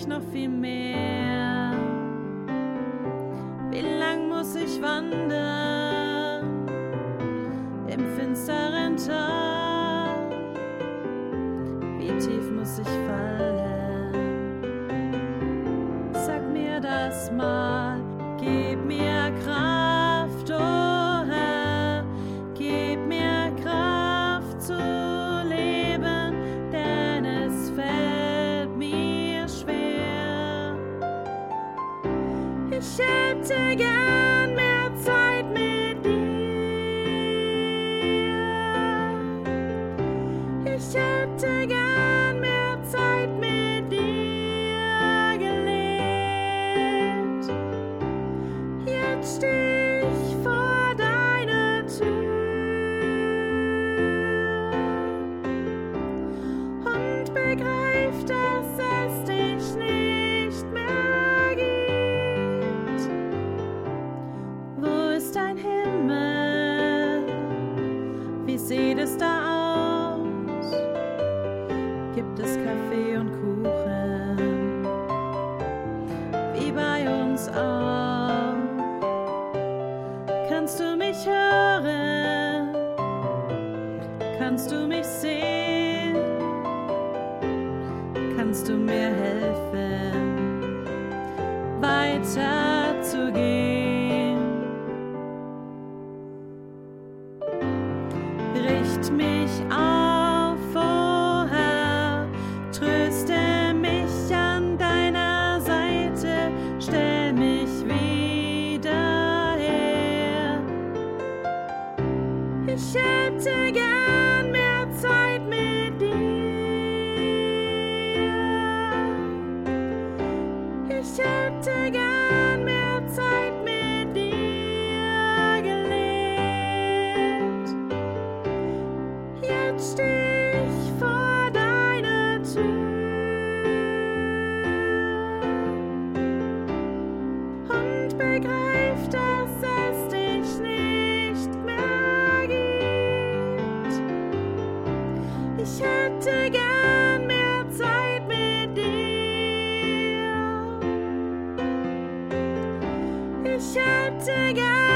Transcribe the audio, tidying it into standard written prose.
noch viel mehr? Wie lang muss ich wandern im finsteren Tal? Wie tief muss ich fallen? Sag mir das mal, gib mir Kraft, oh Herr, gib mir Kraft zu leben, denn es fällt mir schwer. Ich hätte gern mehr Zeit mit dir. Ich hätte gern mehr Zeit mit dir gelebt. Jetzt steh ich vor deiner Tür und begreif, dass es dich nicht mehr gibt. Wo ist dein Himmel? Wie sieht es da aus? Gibt es Kaffee und Kuchen? Wie bei uns auch? Kannst du mich hören? Kannst du mich sehen? Kannst du mir helfen, weiter zu gehen? Richt mich auf, oh Herr, tröste mich an deiner Seite, stell mich wieder her. Ich hätte gern mehr Zeit mit dir. Ich hätte gern mehr Zeit mit dir gelebt. Jetzt steh ich vor deiner Tür und begreif, dass es dich nicht mehr gibt. Ich hätte gern mehr Zeit mit dir. Ich hätte gern